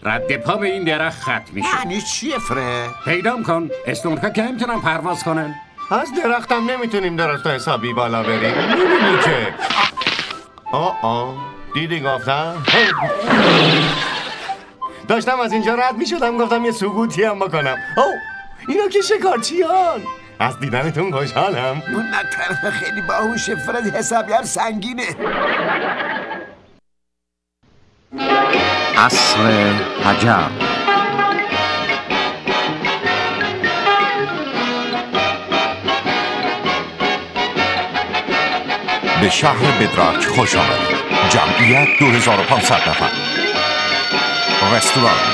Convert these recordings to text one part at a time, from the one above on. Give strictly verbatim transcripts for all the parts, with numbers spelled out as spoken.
رد پا به این درخت خط میشه. یعنی چیه فرد؟ پیدام کن. استونکا که نمیتونن پرواز کنن. از درختم نمیتونیم درست حسابی بالا بریم. میبینی که آه آه دیدی گفتم داشتم از اینجا رد میشدم گفتم یه سقوطی هم بکنم. اوه اینا که شکارچیان. از دیدنتون خوشحالم. اون نه طرف خیلی باهوشه فرد، حسابی هم سنگینه. عصر حجر. به شهر بدراک خوش آمدید. جمعیت دو هزار و پانصد نفر. رستوران،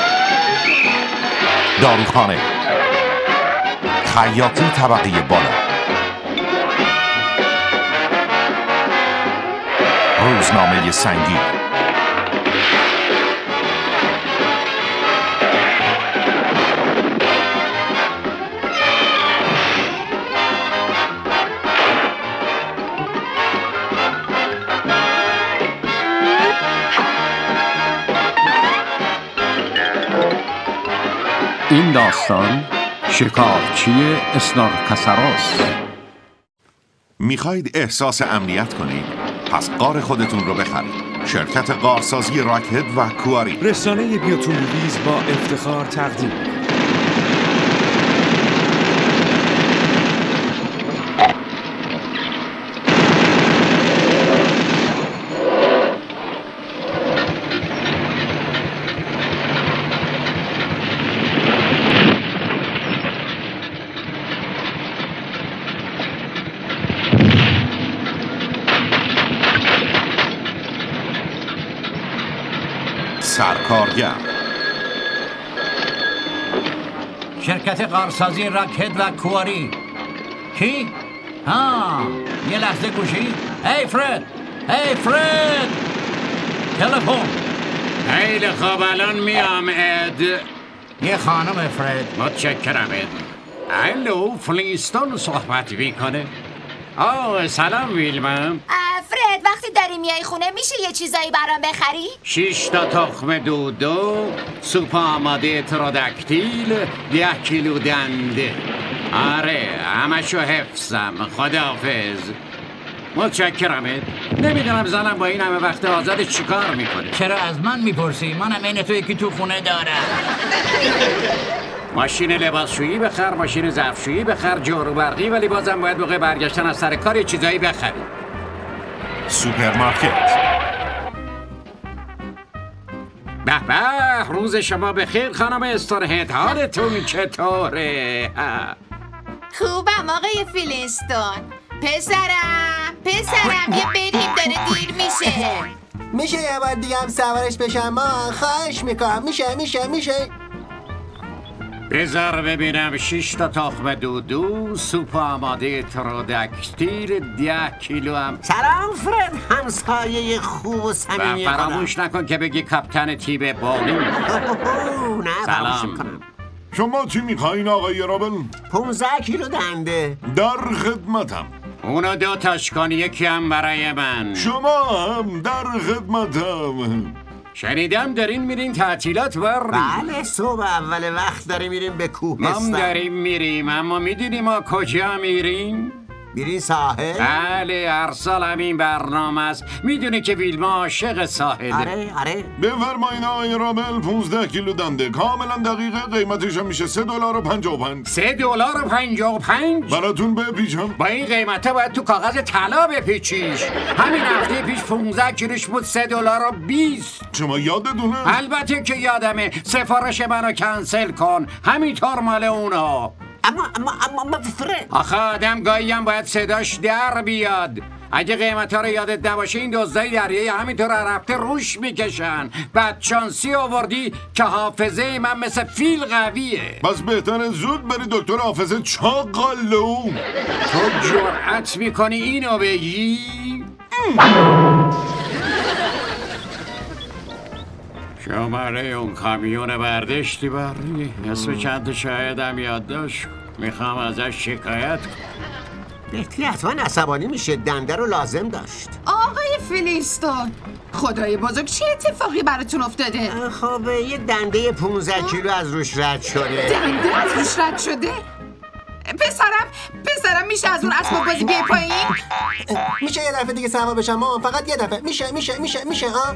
داروخانه، خیاطی طبقه بالا، روزنامه سنگی، این داستان شکارچی اسنارکساروس. میخواید احساس امنیت کنید؟ پس غار خودتون رو بخرید. شرکت غارسازی راکهد و کواری، رسانه بیوتومویز با افتخار تقدیم. سرکارگر، شرکت غارسازی راکهد و کواری. کی؟ ها یه لحظه گوشی. هی فرد، هی فرد، تلفن. خیلی خوب الان میام اد. یه خانم فرد. متشکرم اد. الو فلینستون صحبت میکنه. آه سلام ویلما. فرد وقتی داری میای خونه میشه یه چیزایی برام بخری؟ شش تا تخم دودو، سوپ آماده تروداکتیل، ده کیلو دنده. آره همشو حفظم. خداحافظ. متشکرمت. نمیدونم زنم با این همه وقت آزاد چیکار میکنه. چرا از من میپرسی؟ منم این تو یکی تو خونه دارم. ماشین لباسشویی بخر، ماشین ظرفشویی بخر، جارو برقی، ولی بازم باید موقع برگشتن از سر کار یه چیزایی بخری. سوپرمارکت. به به روز شما بخیر خانم استونهد. حالتون چطوره؟ خوبم آقای فلینستون. پسرم پسرم یه بریم داره دیر میشه. میشه یه بار دیگه هم سوارش بشم ما؟ خواهش میکنم. میشه میشه میشه بذار ببینم. شش تا تخم دودو، سوپ آماده تروداکتیل، ده کیلو هم. سلام فرد، همسایه خوب و صمیمی خودم. فراموش نکن که بگی کاپیتان تیب بالو. سلام. شما چی میخواین آقای رابل؟ پونزده کیلو دنده. در خدمتم. اونو دو تاش کن، یکی هم برای من. شما هم در خدمتم. شنیدم دارین میرین تعطیلات بر؟ بله صبح اول وقت داریم میریم به کوهستان. ما داریم میریم اما میدونیم ما کجا میریم؟ میرین ساحل؟ بله هر سال همین برنامه است. میدونی که ویلما عاشق ساحله. آره آره. بفرمایین آقای رابل. پونزده کیلو دنده کاملا دقیقه. قیمتش هم میشه سه دلار و پنجاه و پنج. سه دلار و پنجاه و پنج؟ براتون بپیچم. با این قیمته باید تو کاغذ طلا بپیچیش. همین هفته پیش پونزده کیلوش بود سه دلار و بیست. شما یادتونه؟ البته که یادمه. سفارش منو کنسل کن. همینطور مال اونا. اما اما اما اما فرد، آخه آدم گاهی هم باید صداش در بیاد. اگه قیمت ها رو یادت نباشه این دزدای دریایی همینطور هر هفته روش میکشن. بدشانسی آوردی که حافظه من مثل فیل قویه. بس بهتره زود بری دکتر حافظه چاقالو. تو جرأت میکنی اینو بگی؟ شماره اون کامیون برداشتی باری؟ اسم چند شاهدم یادداشت. میخوام ازش شکایت کنم. بهتی حتما عصبانی میشه. دنده رو لازم داشت. آقای فلینستون خدای بزرگ چه اتفاقی براتون افتاده؟ خب یه دنده پونزده کیلو از روش رد شده. دنده از روش رد شده؟ پسرم پسرم میشه از اون اسباب بازی بیای پایین؟ میشه یه دفعه دیگه سوار بشم مامان؟ فقط یه دفعه. میشه میشه میشه میشه ها؟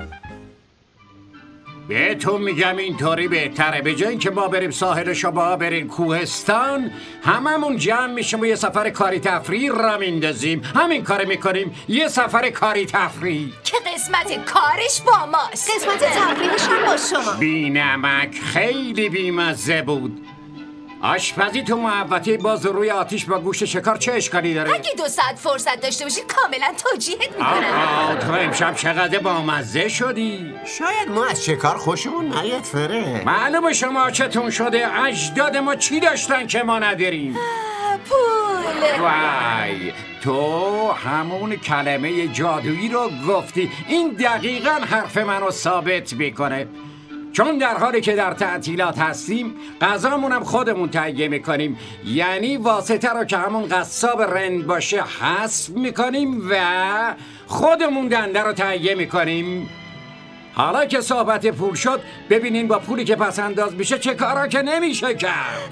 بهتون میگم اینطوری بهتره. به جای اینکه ما بریم ساحل شما بریم کوهستان، هممون جمع میشیم و یه سفر کاری تفریحی را میندازیم. همین کار میکنیم، یه سفر کاری تفریحی که قسمت کارش با ماست. قسمت تفریحش هم با شما. بی نمک خیلی بیمزه بود. آشپزی تو محوطه باز روی آتیش با گوشت شکار چه اشکالی داره؟ اگه دو ساعت فرصت داشته باشی کاملا توجیهت میکنم. آه تو امشب چقدر بامزه شدی. شاید ما از شکار خوشمون نیاد فره. معلومه شما چتون شده. اجداد ما چی داشتن که ما نداریم؟ پول. وای تو همون کلمه جادویی رو گفتی. این دقیقاً حرف منو ثابت میکنه. چون در حالی که در تعطیلات هستیم غذامون هم خودمون تهیه میکنیم. یعنی واسطه رو که همون قصاب رند باشه حذف میکنیم و خودمون دنده رو تهیه میکنیم. حالا که صحبت پول شد ببینین با پولی که پس انداز میشه چه کارا که نمیشه کرد.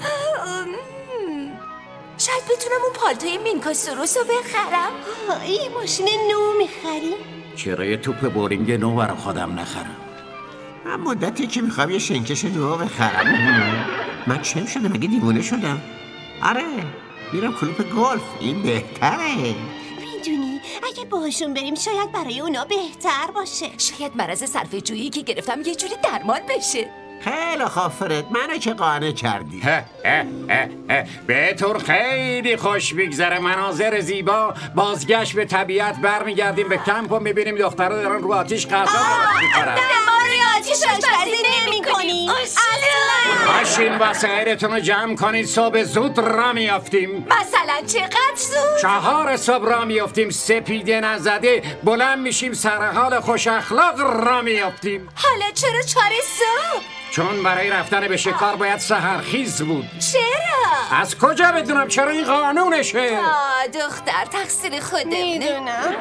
شاید بتونم اون پالتوی مینکا سروس رو بخرم. این ماشین نو میخریم؟ چرا یه توپ بورینگ نو برای خودم نخرم؟ من مدتی که میخوام یه شنکش نو بخرم. من چم شدم؟ مگه دیوونه شدم؟ آره میرم کلوپ گلف. این بهتره. میدونی اگه باهاشون بریم شاید برای اونا بهتر باشه. شاید مرض صرفه جویی که گرفتم یه جوری درمان بشه. خیلی خوب فرد، منو که قانع کردی. بهتون خیلی خوش میگذره. مناظر زیبا، بازگشت به طبیعت، برمیگردیم به کمپ و میبینیم دخترها دارن رو آتیش غذا میخورن. نه ما روی آتیش آشپزی نمی کنیم اصلا. ماشین وسایلتون رو جمع کنید. صبح زود را میافتیم. مثلا چقدر زود؟ چهار صبح را میافتیم. سپیده نزده بلند میشیم سر حال خوش اخلاق را میافتیم. حالا چرا چهار صبح؟ چون برای رفتن به شکار باید سحرخیز بود. چرا؟ از کجا بدونم؟ چرا این قانونشه؟ آه دختر تقصیر خودمونه. میدونم.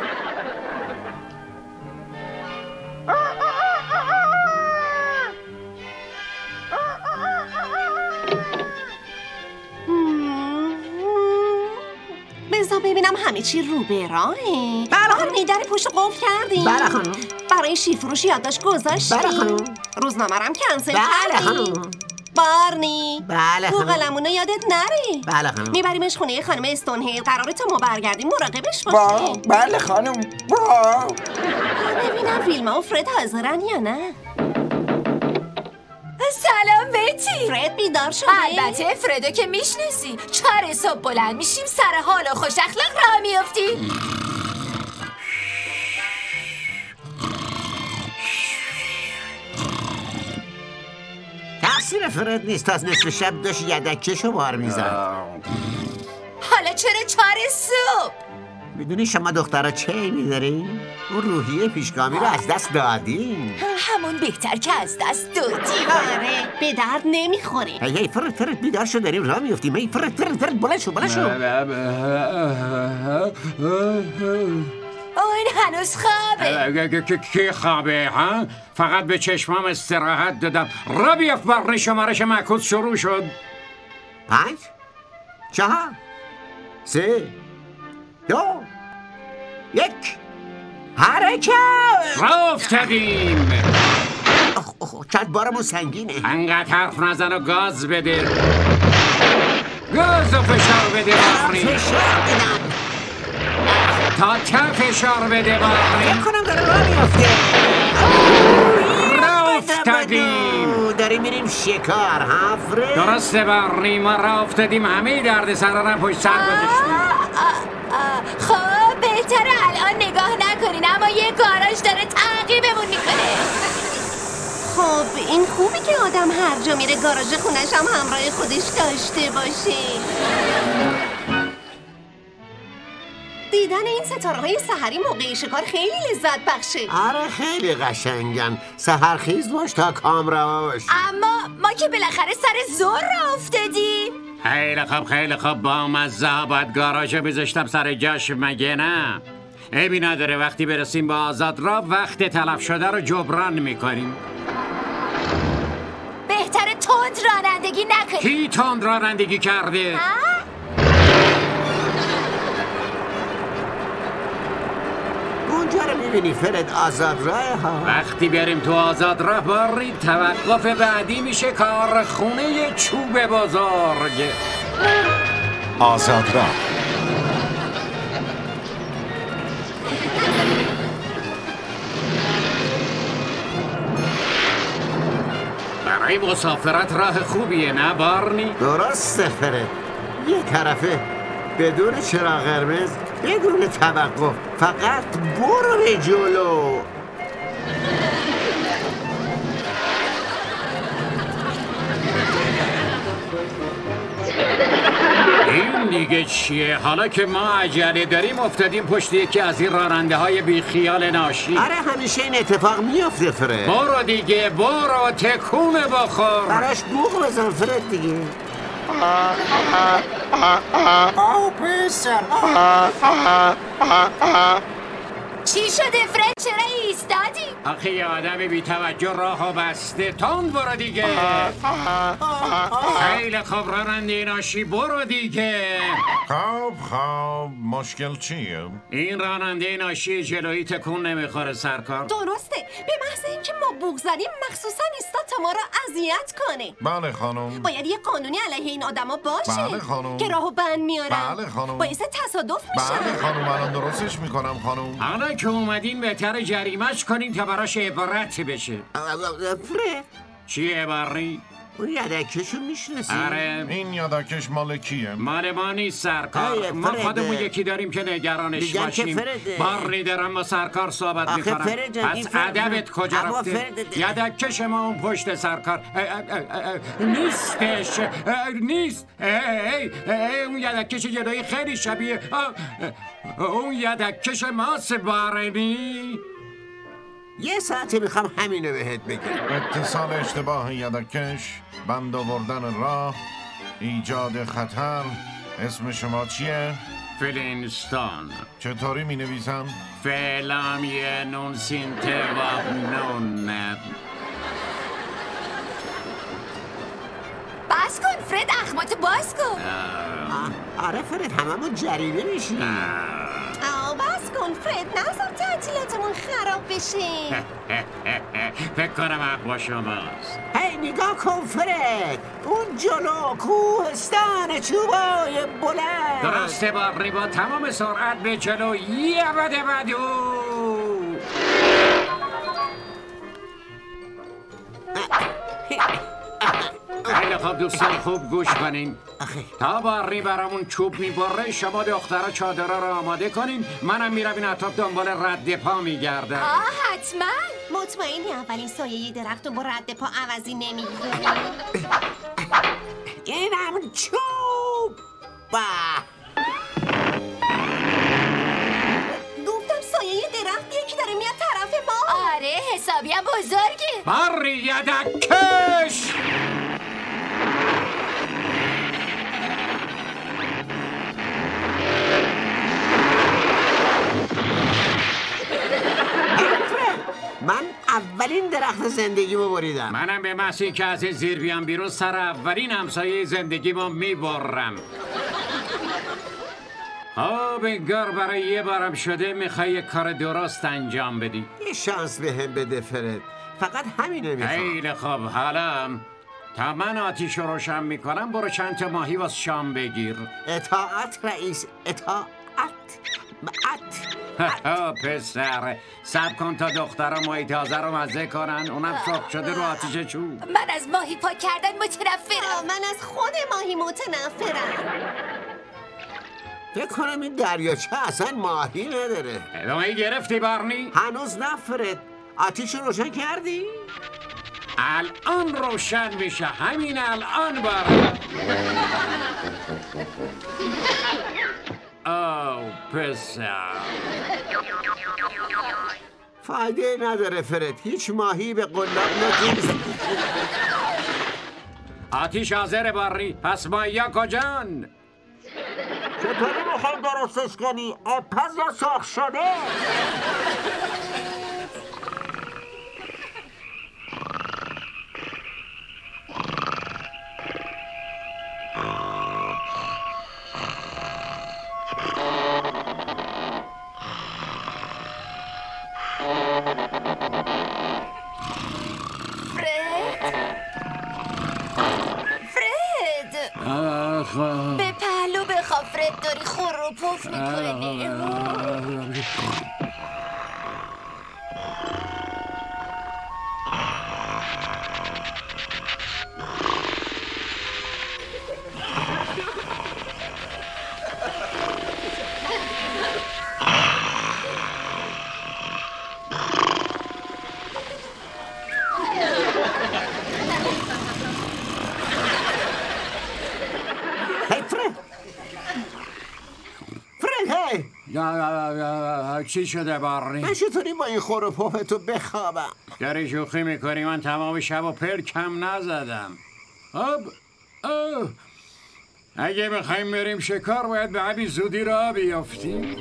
بذار ببینم همه چی رو به راهه. بله خانم. در پشت قفل کردیم. بله خانم. برای شیر فروش یادداشت گذاشتیم. بله خانم. روزنامه رو هم کنسل بله کردیم. خانم. بارنی بله تو خانم. قلمونو یادت نره. بله خانم. میبریمش خونه خانم استونهیل. قراره تا ما برگردیم مراقبش باشی. بله خانم. با. ببینم ویلما و فرد حاضرن یا نه. سلام بتی. فرد بیدار شده؟ البته فردو که میشناسی. چهار صبح بلند میشیم سر حال و خوش اخلاق راه میافتیم. تقصیر فرد نیست. از نصف شب داشت یدکشو بار میزد. حالا چرا چهار صبح؟ میدونی شما دخترها چه میدارین؟ اون روحیه پیشگامی رو از دست دادین. همون بهتر که از دست دادیم. آره به درد نمیخوره. هی هی فرد فرد بیدار شو داریم راه میفتیم. هی فرد فرد فرد بلند شو بلند شو. این هنوز خوابه. کی خوابه ها؟ فقط به چشمام استراحت دادم. را بیافت برنی شمارش معکوس شروع شد. پنج چهار سه دو یک حرکت. را افتادیم. چند بارمون سنگینه. انقدر حرف نزن و گاز بده. گاز و فشار بده برنی. فشار بدم تا چه فشار بده برنی. فکر کنم داره راه میافته. را افتادیم. داریم میریم شکار ها فرد. درسته برنی ما را افتادیم. همه درد سرارم پشت سر گذاشتیم. خب بهتره الان نگاه نکنین اما یه گاراژ داره تعقیبمون میکنه. خب این خوبی که آدم هر جا میره گاراژ خونش هم همراه خودش داشته باشه. دیدن این ستاره های سحری موقع شکار خیلی لذت بخشه. آره خیلی قشنگن. سحرخیز باش تا کامرا باش. اما ما که بالاخره سر زور را افتادیم. خیلی خوب خیلی خوب با مزه ها باید گاراژ بذاشتم سر جاش مگه نه؟ عیبی نداره وقتی برسیم با آزاد راه وقت تلف شده رو جبران میکنیم. بهتره تند رانندگی نکنی. کی تند رانندگی کرده؟ اونجا رو میبینی فرد آزاد راه ها. وقتی بریم تو آزاد راه باری توقف بعدی میشه کارخونه چوب بزرگ. آزاد راه برای مسافرت راه خوبیه نه بارنی؟ درسته فرد، یه طرفه بدون چراغ قرمز، بدون توقف، فقط برو به جلو. این دیگه چیه؟ حالا که ما عجله داریم افتادیم پشت یکی از این راننده های بیخیال ناشی. آره همیشه این اتفاق میافته فرد. برو دیگه برو تکون بخور. براش بوق بزن فرد دیگه. آو پسر چی شده فرد؟ چرا ایستادی؟ آخه یه آدم بی توجه راهو بسته. تند برو دیگه. خیلی خوب راننده ناشی برو دیگه. خب خب مشکل چیه؟ این راننده ناشی جلویی تکون نمیخوره سرکار. درسته، به محض اینکه ما بوق زدیم مخصوصا ایستاد تا ما را اذیت کنه. بله خانم. باید یه قانونی علیه این آدما باشه. بله خانم. که راهو بند میارن. بله خانم. باعث تصادف میشن. بله خانم الان درستش میکنم خانم. حالا که اومدین بهتر جریمه‌اش کنین تا براش عبرت بشه. فرد چیه باری؟ اون یدکشو میشنسی؟ آره این یدکش مال کیه؟ مال ما نیست سرکار. ای ما فرده. خودمون یکی داریم که نگرانش دیگر که باشیم. فرده. باری دارم با سرکار صحبت آخه میکنم. فرده جان، این پس فرده. ادبت کجا اما رفته؟ فرده. یدکش ما اون پشت سرکار اه، اه، اه، اه، نیستش اه، نیست اه، اه، اه، اون یدکش جلوی خیلی شبیه اه، اه، اون یدکش ماست بارنی. یه ساعتی میخوام همینو بهت بگم. اتصال اشتباه یدکش، بند آوردن راه، ایجاد خطر. اسم شما چیه؟ فلینستون. چطوری می نویسم؟ فعلام یه نون سینته و نون. بس کن فرد، اخماتو باز کن. آره فرد هممون جریمه میشیم. آه بس کن فرد، نظر تعطیلاتمون خراب بشه. فکر کنم حق با شماست. هی نگاه کن فرد، اون جلو کوهستان چوبای بلند. درسته باری با تمام سرعت به جلو یه بده بدو. خیلی خوب دوستان خوب گوش کنین. تا باری برامون چوب میبره شما دخترها چادرها رو آماده کنین. منم میرم این اطراف دنبال رد پا میگردم. آه حتما. مطمئنی اولین سایه درخت رو با رد پا عوضی نمیگیری؟ اینم چوب. با گفتم سایه درخت یکی داره میاد طرف ما. آره حسابی هم بزرگه. باری یدکش. من اولین درخت زندگیمو بریدم. منم به محضی که از زیر بیام بیرون سر اولین همسایه زندگیمو میبرم. خب انگار برای یه بارم شده میخوای یه کار درست انجام بدی. یه شانس به هم بده فرد، فقط همینه میخوام. خیلی خوب حالا تا من آتیش رو روشن میکنم برو چند تا ماهی واسه شام بگیر. اطاعت رئیس، اطاعت ها پسر صبر کن تا دخترها ماهی تازه رو مزه کنن، اونم سرخ شده رو آتیش چوب. من از ماهی پاک کردن متنفرم. من از خود ماهی متنفرم. فکر کنم این دریاچه اصلا ماهی نداره. ادامه گرفتی بارنی؟ هنوز نه فرد. آتیش رو روشن کردی؟ الان روشن میشه، همین الان بارنی. آو پسر فایده نداره فرد، هیچ ماهی به قلاب نمیزنه. آتیش حاضره باری، پس ماهیا کجان؟ چه چطوری میخوای درستش کنی؟ آبپز یا سرخ شده؟ به پهلو بخواه فرد، داری خور رو پف میکنی. چی شده بارنی؟ من چطوری با این خور و پف تو بخوابم؟ داری شوخی میکنی؟ من تمام شب و پرکم نزدم. خب اگه بخوایم بریم شکار باید به همین زودی را بیافتیم.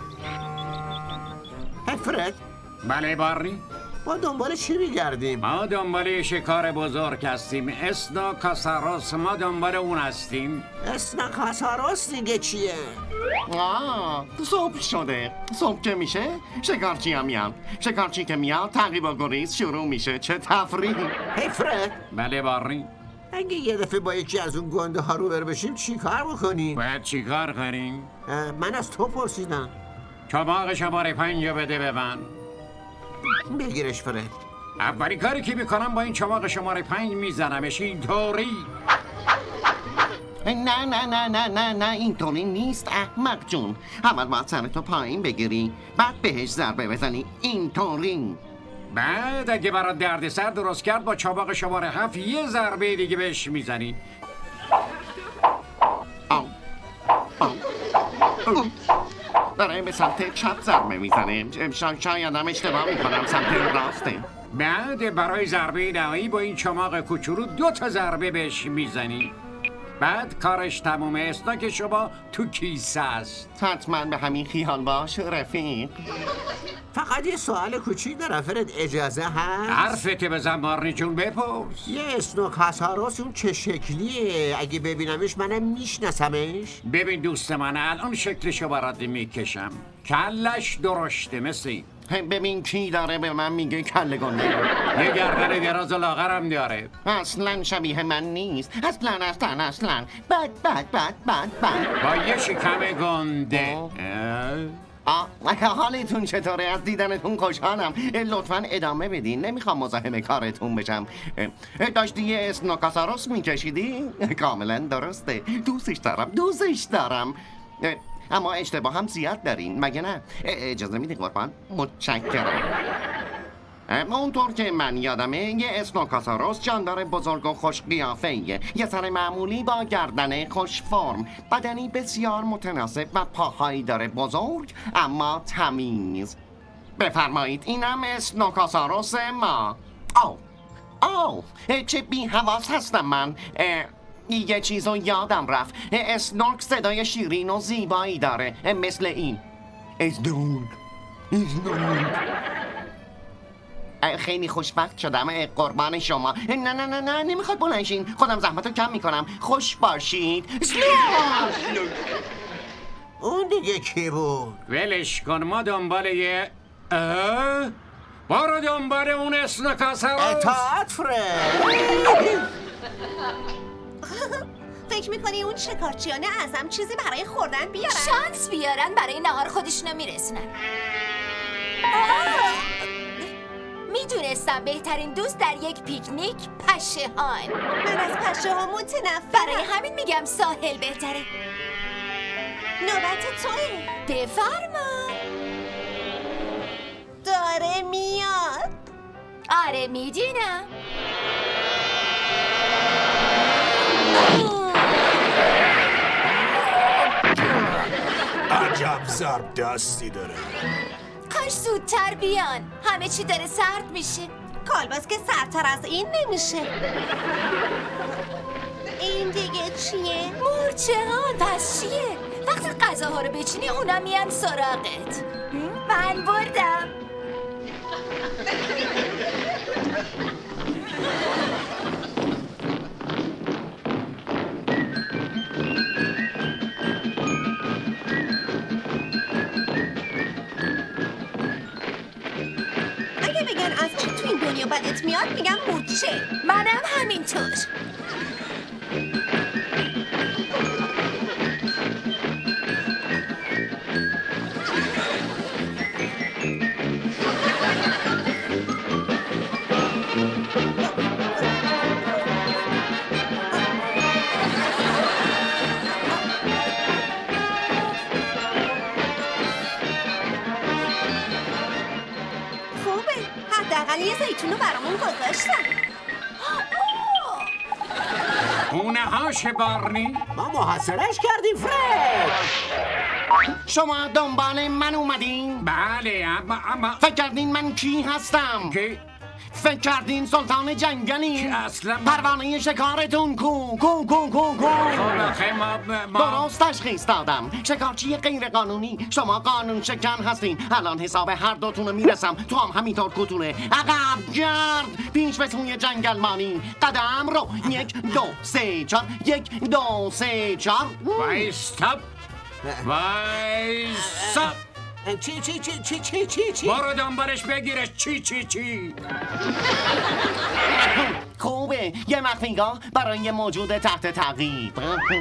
فرد؟ بله بارنی؟ ما دنبال چی میگردیم؟ ما دنبال شکار بزرگ هستیم. اسنا کاساروس، ما دنبال اون هستیم. اسنا کاساروس دیگه چیه؟ آه صبح شده. صبح که میشه شکارچی هم میان. شکارچی که میاد تعقیب و گریز شروع میشه. چه تفریح. هی فرد؟ بله بارنی؟ اگه یه دفعه با یکی از اون گنده ها رو بر بشیم چی کار بکنیم؟ باید چی کار کنیم؟ من از تو پرسیدم. چماق شماره پنج بده به من. بگیرش فرد. اولی کاری که میکنم با این چماق شماره پنج میزنمش اینطوری. نه نه نه نه نه نه اینطوری نیست احمق جون. اول باید سرتو پایین بگیری بعد بهش ضربه بزنی اینطوری. بعد اگه برات درد سر درست کرد با چماق شماره هفت یه ضربه دیگه بهش میزنی. آو آو آو داره به سمت چپ ضربه میزنه. شاید هم اشتباه میکنم سمت راسته. بعد برای ضربه نهایی با این چماق کوچولو دو تا ضربه بهش میزنی. بعد کارش تمومه. اسناک شما تو کیسه است. حتما به همین خیال باش رفیق. فقط یه سوال کوچیک دارم فرد، اجازه هست؟ حرفت بزن بارنی جون، بپرس. یه اسنا کاساروس اون چه شکلیه؟ اگه ببینمش منم میشناسمش؟ ببین دوست من، الان شکلشو برات میکشم. کلش درشته مثل این. ببین کی داره به من میگه کله گنده. یه گردن دراز و لاغرم داره. اصلا شبیه من نیست. اصلا اصلا اصلا بد بد بد بد بد با یه شکم گنده. آه حالتون چطوره؟ از دیدنتون خوشحالم. لطفا ادامه بدین، نمیخوام مزاحم کارتون بشم. داشتی یه اسنا کاساروس میکشیدی؟ کاملا درسته. دوستش دارم دوستش دارم اما اشتباه هم زیاد دارین مگه نه؟ اجازه میدین قربان؟ متشکرم. اونطور که من یادمه یه اسنا کاساروس جاندار بزرگ و خوش قیافه، یه سر معمولی با گردن خوش فرم، بدنی بسیار متناسب و پاهایی داره بزرگ اما تمیز. بفرمایید اینم اسنا کاساروس ما. آو آو چه بی حواس هستم من. یه چیزو یادم رفت. اسنورک صدای شیرین و زیبایی داره مثل این. اسنورک اسنورک خیلی خوشبخت شدم قربان شما. نه نه نه نه نمیخواد بلنشین، خودم زحمتو کم میکنم. خوش باشید. اون دیگه کی بود؟ ولش کن، ما دنبال یه اه؟ برو دنبال اون اسنا کاساروس. اطاعت فرد. فکر میکنی اون شکارچیان اعظم چیزی برای خوردن بیارن؟ شانس بیارن برای نهار خودشونو میرسونن. میدونستم بهترین دوست در یک پیکنیک پشه‌هان. من از پشه ها متنفرم. برای همین میگم ساحل بهتره. نوبت توه. بفرما. داره میاد. آره میدونم. عجب ضرب دستی داره. کاش زودتر بیان، همه چی داره سرد میشه. کالباس که سردتر از این نمیشه. این دیگه چیه؟ مورچه ها. پس چیه؟ وقتی غذاها رو بچینی اونا میان سراغت. من بردم. اگه بگن از چی تو این دنیا بدت میاد میگم مورچه. منم همینطور. حداقل یه زیتون رو برامون گذاشتن. خونه هاش بارنی؟ ما محاصرش کردیم فرد. شما دنبال من اومدین؟ بله اما اما فکر کردین من کی هستم؟ کی؟ فکر کردین سلطان جنگلی؟ اصلا پروانه شکارتون کو کو کو کو کو درست تشخیص دادم. شکارچی غیر قانونی. شما قانون شکن هستین. الان حساب هر دوتون رو میرسم. تو هم همینطور کتونه. عقب گرد پیش به سوی جنگل مانین. قدم رو یک دو سه چار یک دو سه چار. وایستاپ وایستاپ. چی چی چی چی چی چی چی برو دنبالش بگیرش. چی چی چی خوبه یه مخفیگاه برای یه موجود تحت تعقیب.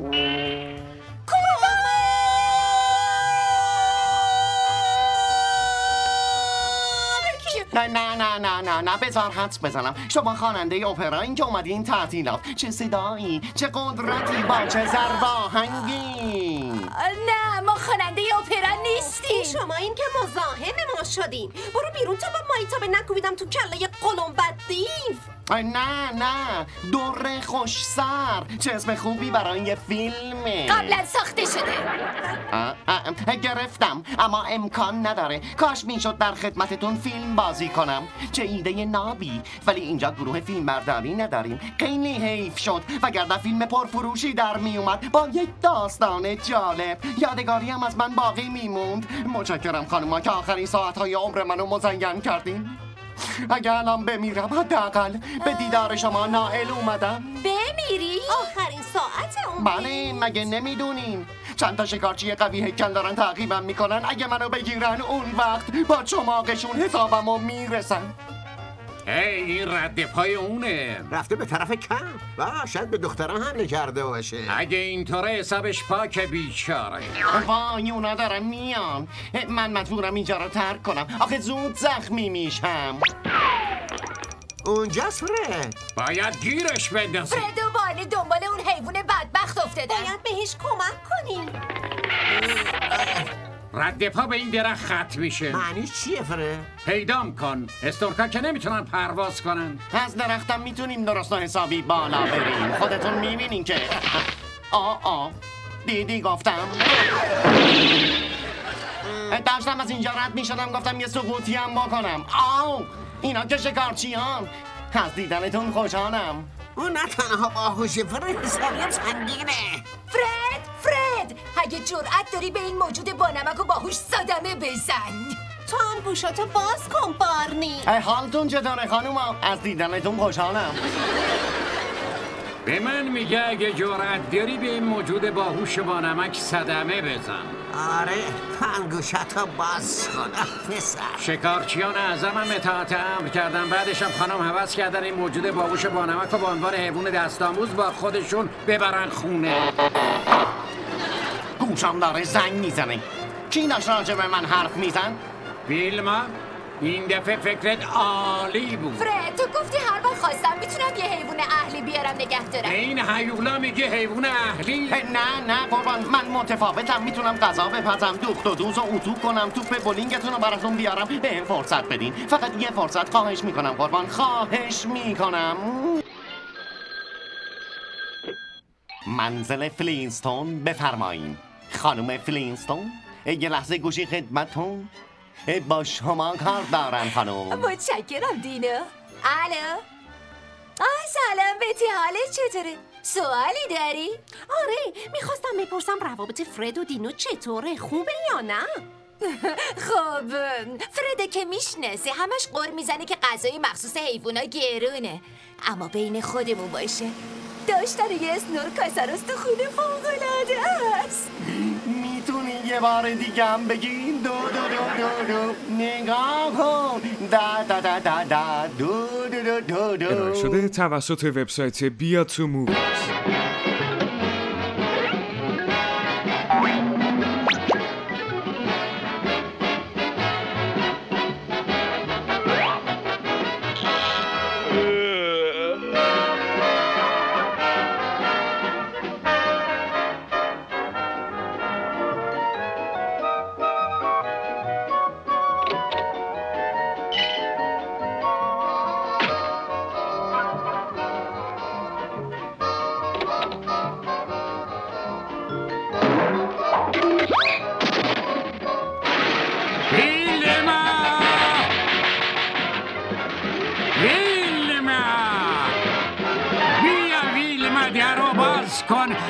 نه نه نه نه نه نه بذار حدس بزنم. شما خواننده اپرا این که اومدین تعطیلات. چه صدایی، چه قدرتی، با چه ضرباهنگی. نه ما خواننده اپرا نیستیم. شما این که مزاحم ما شدین. برو بیرون تا با مایتابه نکوبیدم تو کله قلم بد دیو. نه نه دور خوش سر. چه اسم خوبی برای یه فیلمه. قبلا ساخته شده. آه آه گرفتم اما امکان نداره. کاش میشد در خدمتتون فیلم بازی کنم. چه ایده نابی. ولی اینجا گروه فیلم برداری نداریم. خیلی حیف شد وگرنه فیلم پرفروشی در می اومد با یک داستان جالب. یادگاری هم از من باقی میموند. متشکرم خانوما که آخرین ساعتهای عمر منو مزین کردین. اگه الان بمیرم حداقل به دیدار شما نائل اومدم. بمیری؟ آخرین ساعت اون. بله مگه نمیدونین چند تا شکارچی قوی هیکل دارن تعقیبم میکنن. اگه منو بگیرن اون وقت با چماقشون حسابمو میرسن. هی این رد پای اونه. رفته به طرف کم و شاید به دخترم حمله کرده باشه. اگه اینطوره حسابش پاک بیچاره. وای اونا دارن میان. من مجبورم اینجا رو ترک کنم. آخه زود زخمی میشم. اونجاست فرد. باید گیرش بندازی. فرد و بانی دنبال اون حیوان بدبخت افتادن. باید بهش کمک کنیم. رد پا به این درخت خط میشه. معنیش چیه فره؟ پیدام کن. استورکا که نمیتونن پرواز کنن. از درختم میتونیم درست و حسابی بالا بریم. خودتون میبینین که آه آه دیدی گفتم. داشتم از اینجا رد میشدم گفتم یه سقوطی هم بکنم. آه اینا که شکارچیان. از دیدنتون خوشحالم. اون نه تنها باهوشه فرد، حسابی سنگینه. فرد فرد اگه جرأت داری به این موجود با نمک و باهوش صدمه بزن. تو هم گوشاتو باز کن بارنی. حالتون چطوره خانوما؟ از دیدنتون خوشحالم. به من میگه اگه جرأت داری به این موجود باهوش با نمک صدمه بزن. آره پنگوشتو باز کن پسر. شکارچیان اعظم هم اطاعت امر کردن. بعدش هم خانم هوس کردن این موجود باهوش با نمک و به عنوان حیوان دستآموز با خودشون ببرن خونه. گوشم داره زنگ میزنه. کی داشت راجع به من حرف میزن؟ ویلما این دفعه فکرت عالی بود. فرد تو گفتی هر وقت خواستم میتونم یه حیوان اهلی بیارم نگه دارم. این هیولا میگه حیوان اهلی؟ نه نه قربان من متفاوتم. میتونم غذا بپزم، دوخت و دوز و اتو کنم، توپ بولینگتون رو براتون بیارم. به هم فرصت بدین. فقط یه فرصت خواهش میکنم قربان. خواهش میکنم. منزل فلینستون بفرمایین. خانم فلینستون یه لحظه گوشی خدمتون. با شما کار دارم خانم. متشکرم دینو. الو آه سلام به بتی حالت چطوره؟ سوالی داری؟ آره میخواستم بپرسم روابط فرد و دینو چطوره؟ خوبه یا نه؟ خب فرده که میشناسه همش قر میزنه که غذای مخصوص حیوونا گرونه، اما بین خودمون باشه داشتن یه اسنورکاساروس تو خونه فوق‌العاده است. میتونی یه بار دیگه هم بگی؟ دو دو دو دو دو نگاه کن دا دا دا دا دا دو دو دو دو دو. ارائه شده توسط وبسایت بیا تو موویز. کن